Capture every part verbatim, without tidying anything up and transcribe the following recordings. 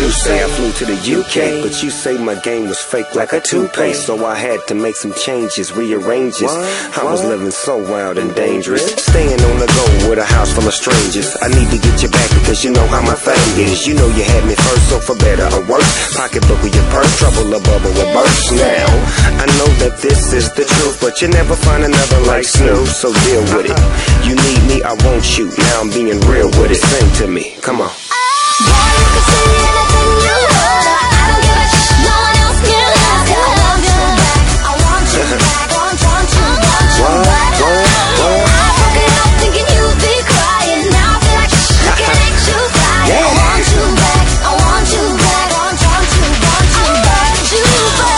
you say? I flew to the U K, but you say my game was fake like a toupee. So I had to make some changes, rearranges. I was living so wild and dangerous, staying on the go with a house full of strangers. I need to get you back because you know how my thing is. You know you had me first, so for better or worse, pocketbook with your purse, trouble a bubble will burst. Now I know that this is the truth, but you never find another like Snoop, so deal with it. You need me, I won't shoot. Now I'm being real with it. Sing to me, come on. Boy, you can say anything you want. I don't give a shit. No one else can love you. I want you back. I want you back. Want, want you, want you back. I woke it up thinking you'd be crying. Now I feel like shit. I can't make you cry. I want you back. I want you back. Want, want you, want you back. You back.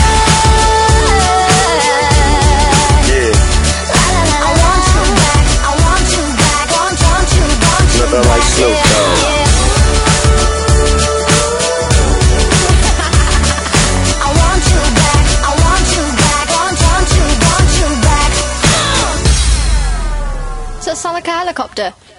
Yeah. I want you back. I want you back. Want, want you, want you Nothing like Snoop Dogg. Does that sound like a helicopter?